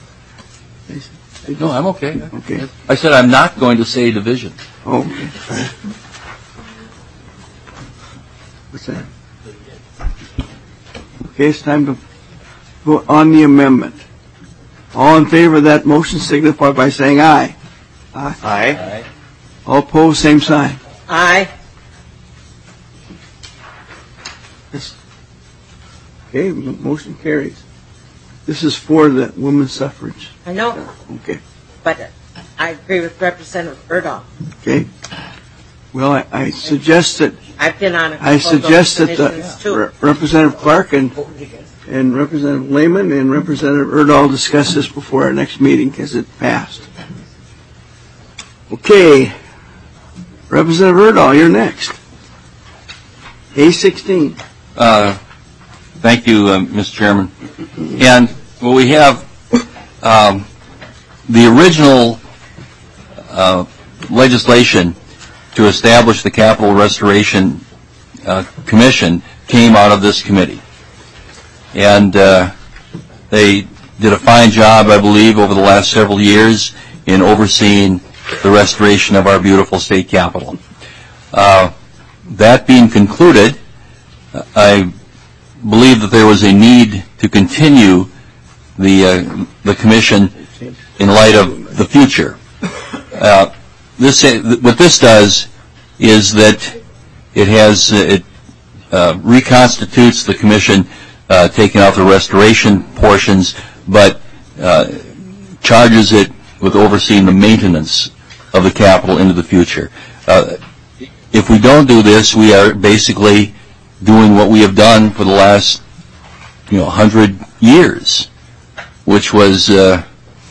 No, I'm okay. Okay. I said I'm not going to say division. Oh, okay. What's that? Okay, it's time to vote on the amendment. All in favor of that motion signify by saying aye. Aye. Aye. Aye. All opposed, same sign. Aye. Yes. Okay, m- motion carries. This is for the women's suffrage. I know, Okay. but I agree with Representative Erdahl. Okay. Well, I, I suggest that I've been on a I couple of suggest those that commissions the too. Re- Representative Clark and and Representative Lehman and Representative Erdahl discuss this before our next meeting because it passed. Okay. Representative Erdahl, you're next. A sixteen. Uh, thank you, uh, Mister Chairman. And well, we have um, the original uh, legislation to establish the Capital Restoration uh, Commission came out of this committee. And uh, they did a fine job, I believe, over the last several years in overseeing the restoration of our beautiful state capitol. Uh, that being concluded, I believe that there was a need to continue the uh, the commission in light of the future. Uh, this what this does is that it has it uh, reconstitutes the commission, uh, taking out the restoration portions, but uh, charges it with overseeing the maintenance of the Capitol into the future. Uh, if we don't do this, we are basically doing what we have done for the last, you know, hundred years, which was uh,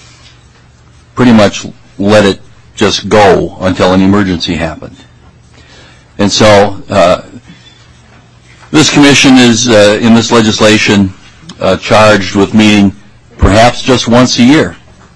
pretty much let it just go until an emergency happened. And so uh, this commission is, uh, in this legislation, uh, charged with meeting perhaps just once a year,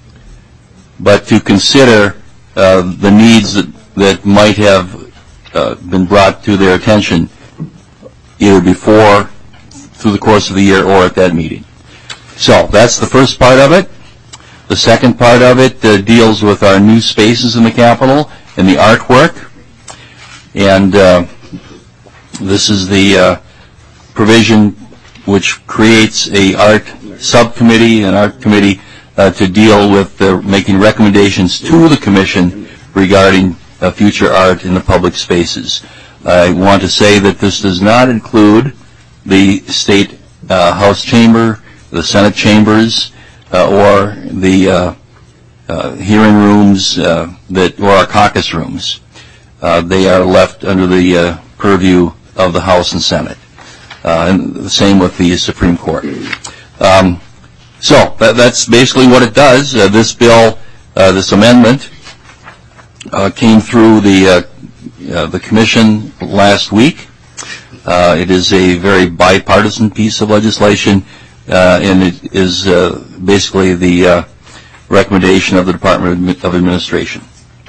but to consider uh, the needs that, that might have uh, been brought to their attention either before, through the course of the year, or at that meeting. So that's the first part of it. The second part of it uh, deals with our new spaces in the Capitol and the artwork. And uh, this is the uh, provision which creates a art subcommittee, an art committee, uh, to deal with uh, making recommendations to the Commission regarding uh, future art in the public spaces. I want to say that this does not include the State uh, House Chamber, the Senate chambers, uh, or the uh, uh, hearing rooms uh, that, or our caucus rooms. Uh, they are left under the uh, purview of the House and Senate, uh, and the same with the Supreme Court. Um, so that, that's basically what it does. Uh, this bill, uh, this amendment, uh, came through the uh, uh, the Commission last week. Uh, it is a very bipartisan piece of legislation, uh, and it is uh, basically the uh, recommendation of the Department of Administration.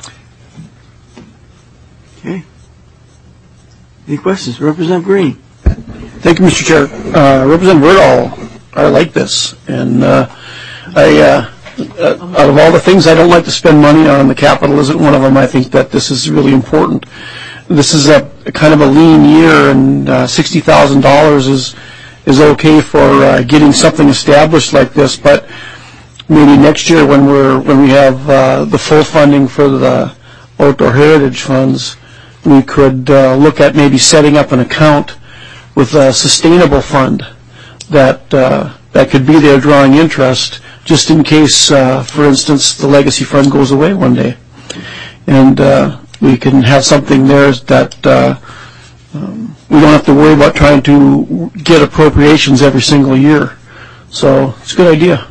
Okay. Any questions? Representative Green. Thank you, Mister Chair. Uh, Representative Erdahl, I like this, and uh, I, uh, uh, out of all the things I don't like to spend money on, the Capitol isn't one of them. I think that this is really important. This is a, a kind of a lean year, and uh, sixty thousand dollars is is okay for uh, getting something established like this. But maybe next year, when we're when we have uh, the full funding for the outdoor heritage funds, we could uh, look at maybe setting up an account with a sustainable fund that uh, that could be there drawing interest, just in case, uh, for instance, the legacy fund goes away one day, and uh, we can have something there that uh, um, we don't have to worry about trying to get appropriations every single year. So it's a good idea.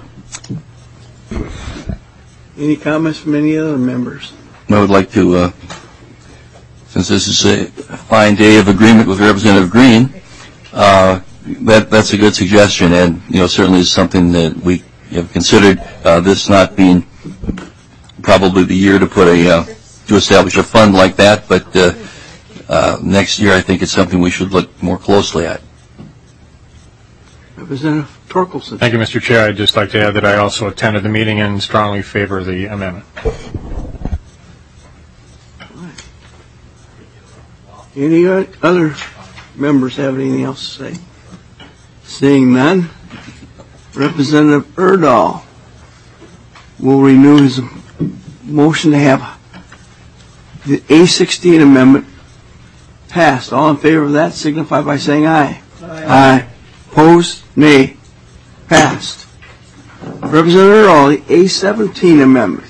Any comments from any other members? I would like to, uh, since this is a fine day of agreement with Representative Green, uh, that that's a good suggestion, and you know certainly is something that we have considered. Uh, this not being probably the year to put a uh, to establish a fund like that, but uh, uh, next year I think it's something we should look more closely at. Representative Torkelson. Thank you, Mister Chair. I'd just like to add that I also attended the meeting and strongly favor the amendment. Any other members have anything else to say? Seeing none, Representative Erdahl will renew his motion to have the A sixteen amendment passed. All in favor of that signify by saying aye. Aye. Aye. Opposed? Nay. Passed. Representative Erdahl, the A seventeen amendment.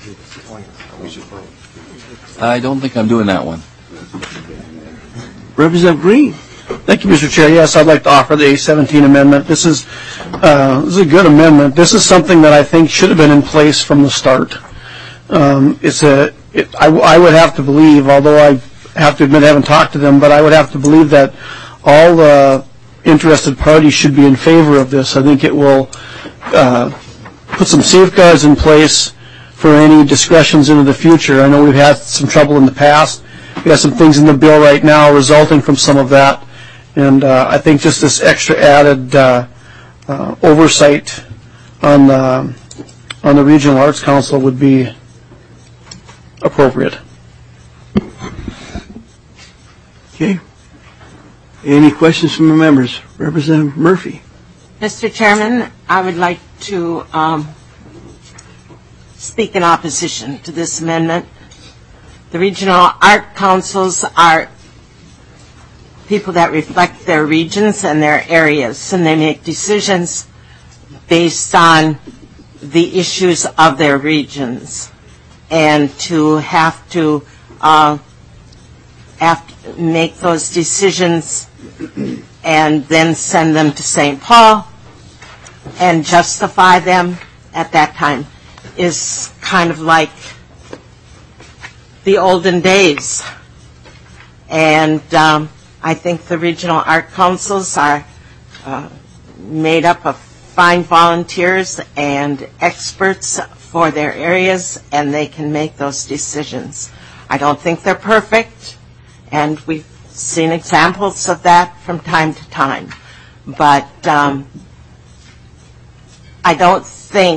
I don't think I'm doing that one. Representative Green. Thank you, Mister Chair. Yes, I'd like to offer the A seventeen amendment. This is, uh, this is a good amendment. This is something that I think should have been in place from the start. Um, it's a it, I, I would have to believe, although I have to admit I haven't talked to them, but I would have to believe that all the interested parties should be in favor of this. I think it will uh, put some safeguards in place for any discretions into the future. I know we've had some trouble in the past. We have some things in the bill right now resulting from some of that. And uh, I think just this extra added uh, uh, oversight on the, on the Regional Arts Council would be appropriate. Okay. Any questions from the members? Representative Murphy. Mister Chairman, I would like to um, speak in opposition to this amendment. The regional art councils are people that reflect their regions and their areas, and they make decisions based on the issues of their regions. And to have to uh, have to make those decisions and then send them to Saint Paul and justify them at that time is kind of like the olden days. And um, I think the regional art councils are uh, made up of fine volunteers and experts for their areas, and they can make those decisions. I don't think they're perfect, and we've seen examples of that from time to time. But um, I don't think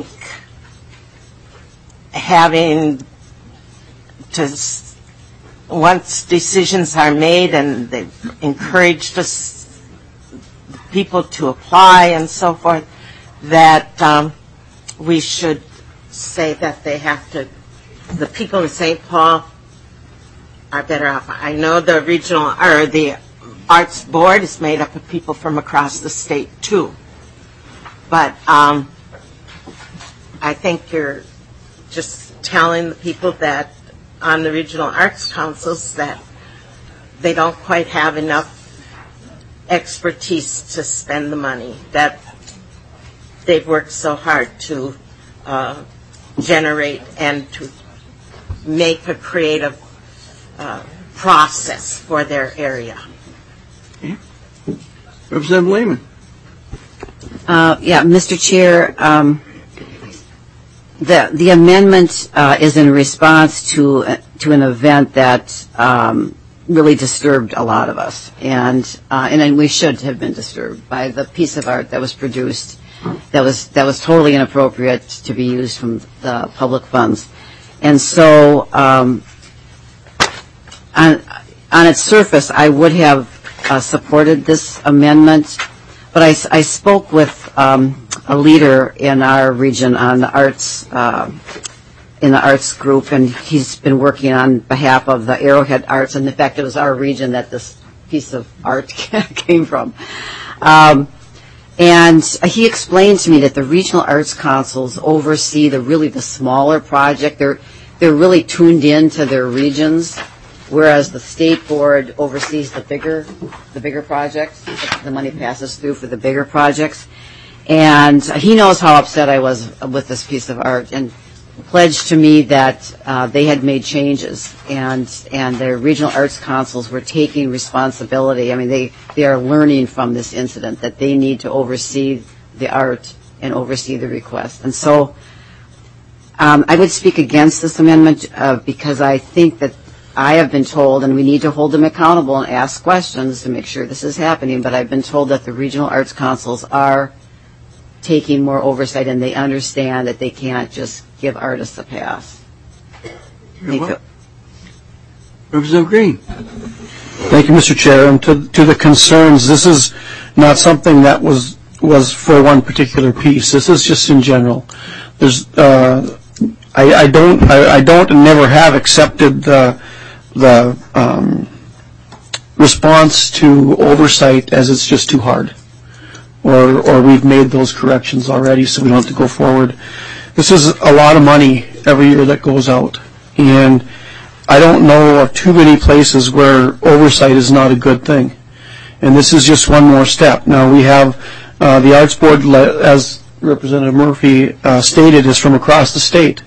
having to, once decisions are made and they've encouraged us, people to apply and so forth, that um, we should say that they have to, the people of Saint Paul are better off. I know the regional, or the Arts Board is made up of people from across the state too. But um, I think you're just telling the people that on the regional arts councils that they don't quite have enough expertise to spend the money, that they've worked so hard to uh, generate and to make a creative uh, process for their area. Okay. Representative Lehman. Uh, yeah, Mister Chair, um, the the amendment uh, is in response to uh, to an event that um, really disturbed a lot of us, and uh, and then we should have been disturbed by the piece of art that was produced that was that was totally inappropriate to be used from the public funds, and so um, on on its surface, I would have uh, supported this amendment. But I, I spoke with um, a leader in our region on the arts, uh, in the arts group, and he's been working on behalf of the Arrowhead Arts, and in fact it was our region that this piece of art came from. Um, and he explained to me that the regional arts councils oversee the really the smaller project. They're they're really tuned in to their regions, whereas the state board oversees the bigger, the bigger projects. The money passes through for the bigger projects. And he knows how upset I was with this piece of art, and pledged to me that uh, they had made changes, and and their regional arts councils were taking responsibility. I mean, they, they are learning from this incident that they need to oversee the art and oversee the request. And so um, I would speak against this amendment uh, because I think that I have been told, and we need to hold them accountable and ask questions to make sure this is happening, but I've been told that the regional arts councils are taking more oversight, and they understand that they can't just give artists a pass. Thank you. Representative Green. Thank you, Mister Chair. And to, to the concerns, this is not something that was was for one particular piece. This is just in general. There's, uh, I, I don't, I, I don't, and never have accepted the the um, response to oversight as it's just too hard, or or we've made those corrections already, so we don't have to go forward. This is a lot of money every year that goes out, and I don't know of too many places where oversight is not a good thing, and this is just one more step. Now we have uh, the Arts Board, as Representative Murphy uh, stated, is from across the state.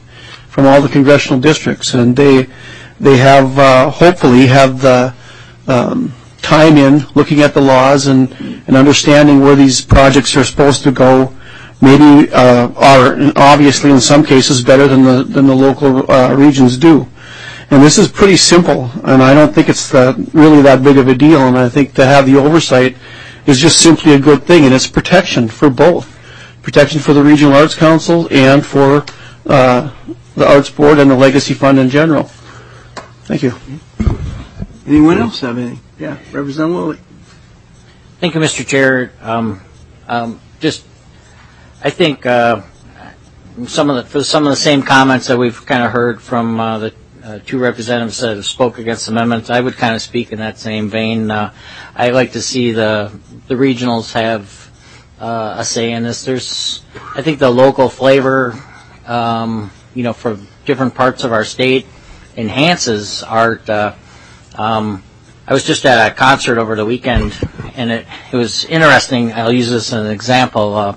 from all the congressional districts, and they they have uh, hopefully have the um, time in looking at the laws and, and understanding where these projects are supposed to go. Maybe uh, are obviously in some cases better than the than the local uh, regions do. And this is pretty simple, and I don't think it's uh, really that big of a deal. And I think to have the oversight is just simply a good thing, and it's protection for both, protection for the Regional Arts Council and for uh, the Arts Board and the Legacy Fund in general. Thank you. Anyone else have anything? Yeah, Representative Lilly. Thank you, Mister Chair. Um, um, just, I think uh, some of the for some of the same comments that we've kind of heard from uh, the uh, two representatives that have spoke against amendments, I would kind of speak in that same vein. Uh, I like to see the the regionals have uh, a say in this. There's, I think, the local flavor, um, you know, for different parts of our state enhances art. Uh, um, I was just at a concert over the weekend, and it, it was interesting. I'll use this as an example. Uh,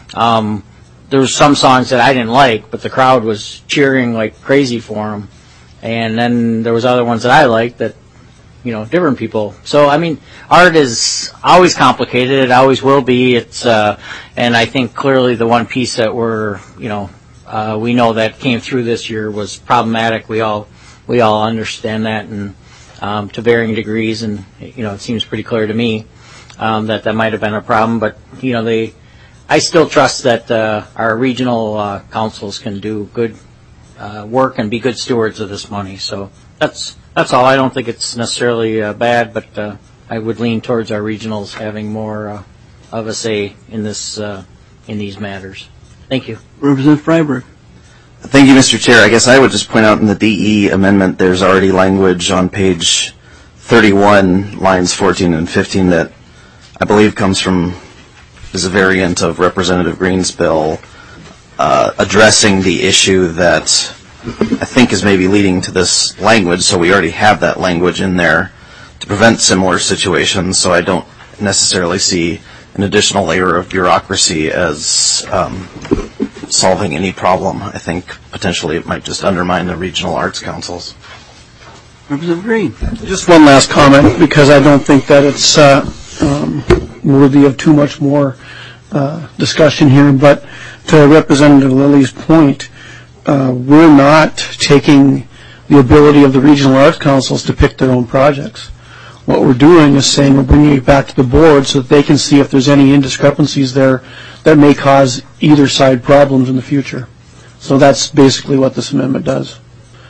um, there were some songs that I didn't like, but the crowd was cheering like crazy for them. And then there was other ones that I liked that, you know, different people. So, I mean, art is always complicated. It always will be. It's, uh, and I think clearly the one piece that we're, you know, uh, we know that came through this year was problematic. We all, we all understand that, and um, to varying degrees. And you know, it seems pretty clear to me um, that that might have been a problem. But you know, they, I still trust that uh, our regional uh, councils can do good uh, work and be good stewards of this money. So that's that's all. I don't think it's necessarily uh, bad, but uh, I would lean towards our regionals having more uh, of a say in this uh, in these matters. Thank you. Representative Freiberg. Thank you, Mister Chair. I guess I would just point out in the D E amendment, there's already language on page thirty-one, lines fourteen and fifteen, that I believe comes from, is a variant of Representative Green's bill, uh, addressing the issue that I think is maybe leading to this language. So we already have that language in there to prevent similar situations. So I don't necessarily see an additional layer of bureaucracy as um, solving any problem. I think potentially it might just undermine the regional arts councils. Representative Green. Just one last comment, because I don't think that it's uh, um, worthy of too much more uh, discussion here. But to Representative Lilly's point, uh, we're not taking the ability of the regional arts councils to pick their own projects. What we're doing is saying we're bringing it back to the board so that they can see if there's any indiscrepancies there that may cause either side problems in the future. So that's basically what this amendment does.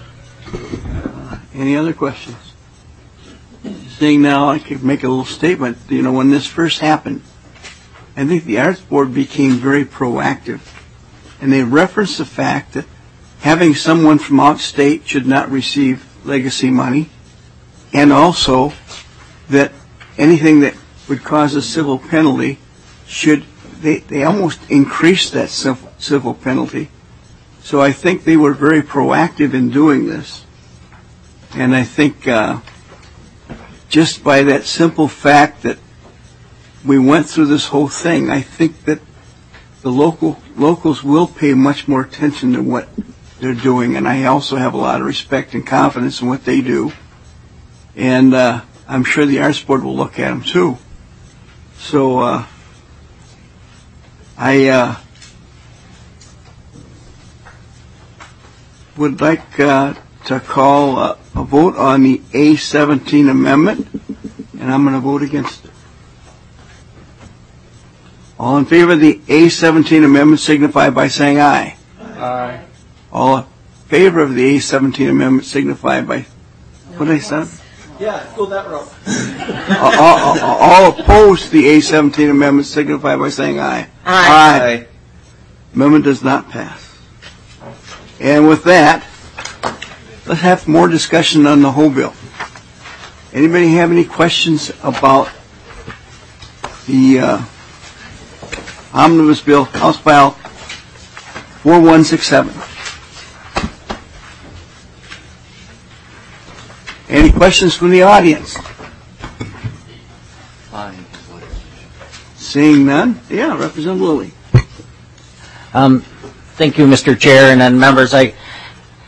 Any other questions? Seeing now, I could make a little statement. You know, when this first happened, I think the Arts Board became very proactive. And they referenced the fact that having someone from outstate should not receive legacy money, and also that anything that would cause a civil penalty should, they, they almost increased that civil, civil penalty. So I think they were very proactive in doing this. And I think uh, just by that simple fact that we went through this whole thing, I think that the local locals will pay much more attention to what they're doing. And I also have a lot of respect and confidence in what they do. And uh, I'm sure the Arts Board will look at them too. So uh, I uh, would like uh, to call uh, a vote on the A seventeen amendment, and I'm going to vote against it. All in favor of the A seventeen amendment signify by saying aye. Aye. All in favor of the A seventeen amendment signify by, what did I say? Yeah, go that route. all, all, all opposed to the A seventeen amendment signify by saying aye. Aye. Aye. Amendment does not pass. And with that, let's have more discussion on the whole bill. Anybody have any questions about the uh, omnibus bill, House File four one six seven? Any questions from the audience? Seeing none? Yeah, Representative Lilly. Um, thank you, Mister Chair, and then members. I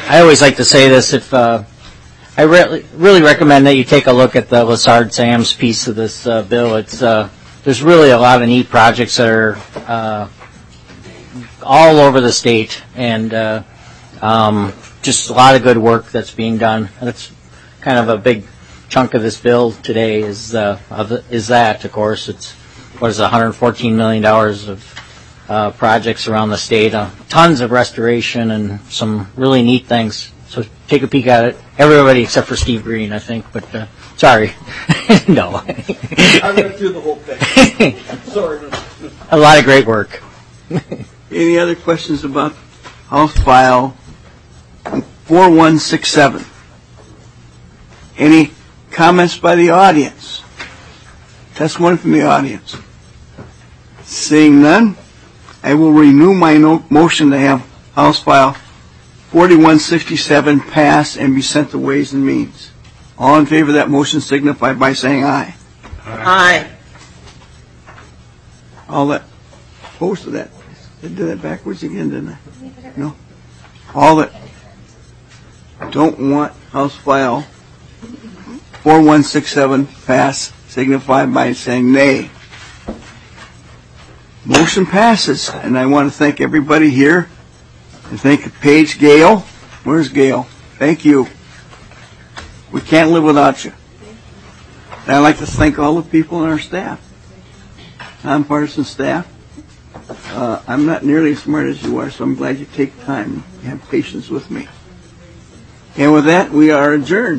I always like to say this. If uh, I really, really recommend that you take a look at the Lassard Sams piece of this uh, bill. It's uh, there's really a lot of neat projects that are uh, all over the state, and uh, um, just a lot of good work that's being done. That's kind of a big chunk of this bill today. Is uh, of the, is that of course it's what is it, one hundred fourteen million dollars of Uh, projects around the state, uh, tons of restoration and some really neat things. So take a peek at it. Everybody except for Steve Green, I think, but uh, sorry. No. I read through the whole thing. Sorry. A lot of great work. Any other questions about House File four one six seven? Any comments by the audience? Testimony from the audience. Seeing none, I will renew my no- motion to have House File forty-one sixty-seven pass and be sent to Ways and Means. All in favor of that motion signify by saying aye. Aye. All that opposed to that. I did that backwards again, didn't I? No. All that don't want House File forty-one sixty-seven pass signify by saying nay. Motion passes, and I want to thank everybody here, and thank Paige Gale. Where's Gale? Thank you. We can't live without you. And I'd like to thank all the people in our staff, nonpartisan staff. Uh, I'm not nearly as smart as you are, so I'm glad you take time and have patience with me. And with that, we are adjourned.